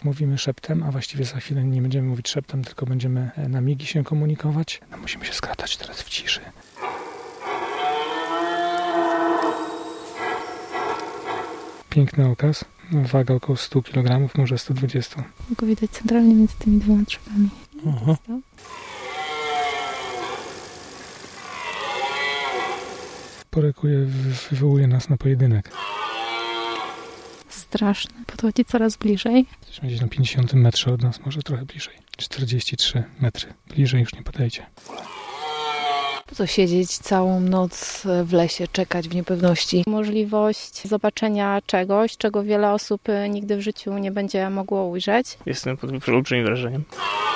rozmów mówimy szeptem, a właściwie za chwilę nie będziemy mówić szeptem, tylko będziemy na migi się komunikować. No, musimy się skradać teraz w ciszy. Piękny okaz. Waga około 100 kg, może 120. Go widać centralnie między tymi dwoma drzewami. Aha. Porekuje, wywołuje nas na pojedynek. Straszne. Podchodzi coraz bliżej. Jesteśmy gdzieś na 50 metrze od nas, może trochę bliżej. 43 metry. Bliżej już nie podejdzie. Po co siedzieć całą noc w lesie, czekać w niepewności? Możliwość zobaczenia czegoś, czego wiele osób nigdy w życiu nie będzie mogło ujrzeć. Jestem pod olbrzymim wrażeniem.